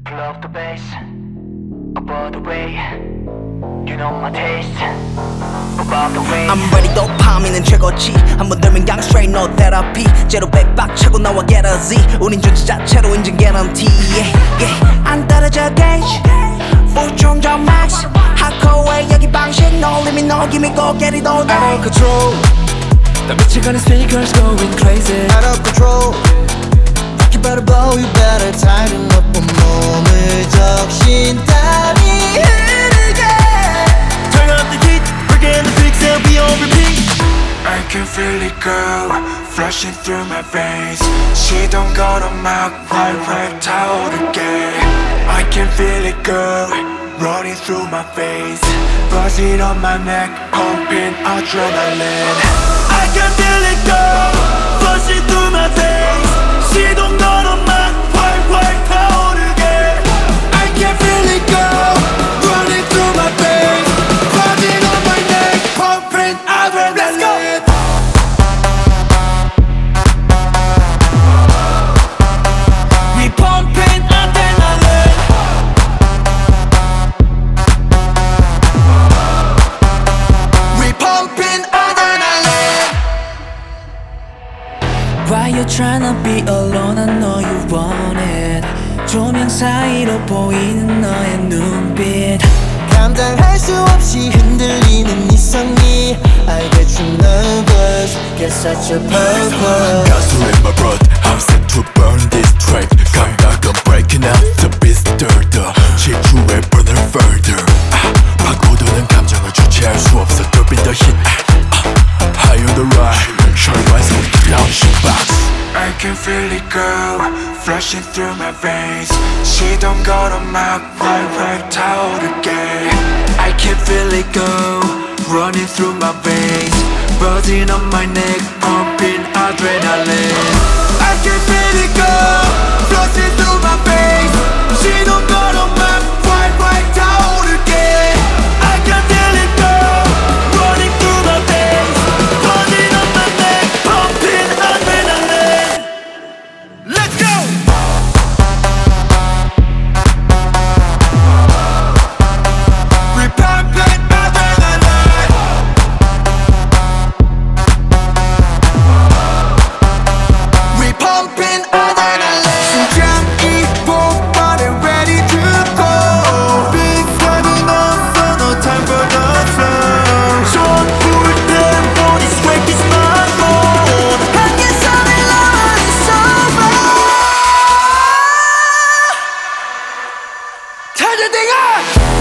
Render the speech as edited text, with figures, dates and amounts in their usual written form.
Pull up the bass, above the way. You know my taste, above the way. I'm ready 도파민은 최고치 한번 들면 강 straight no therapy 제로 백박 차고 나와 get a Z 우린 존재 자체로 인증 guarantee 안 떨어져 gauge full 충전 max hardcore 여기 방식 no limit no give me go get it all day Out of control 나 미치가는 speakers going crazy Out of control You better blow, you better tighten up 온몸을 적신땀이 흐르게 Turn up the heat, forget the pixel, be on repeat. I can feel it go flashing through my veins 시동 걸어 막 활활 타오르게 I can feel it go running through my veins buzzing on my neck pumping adrenaline I can feel it go, flushing through my veins. 시동 걸어 막 활활 타오르게. I can feel it go running through my veins buzzing on my neck pumping adrenaline We pumping adrenaline. We pumping adrenaline Why you tryna be alone I know you want it 조명 사이로 보이는 너의 눈빛 감당할 수 없이 흔들리는 네 성미 I get you nervous, get such a purpose 가수 in my blood I'm set to burn this track 감각은 breaking out the beat stirred 지루해 burn it further 파고드는 감정을 주체할 수 없어 Dropping the hit High on the ride 절반성 launching box I can feel it go flashing through my veins 시동 걸어 막 활활 타오르게 I can feel it go running through my veins buzzing on my neck pumping adrenaline I can feel it go flashing through my veins 시동 걸어 막 활활 타오르게 I can feel it go, running through my veins, buzzing on my neck, pumping adrenaline. Let's go. We pumping adrenaline We pumping adrenaline 심장이 폭발해 ready to go Big time 없어 no time for the flow 손불 때 body sweat is my phone. 한계선을 넘어 it's over 터져 댕아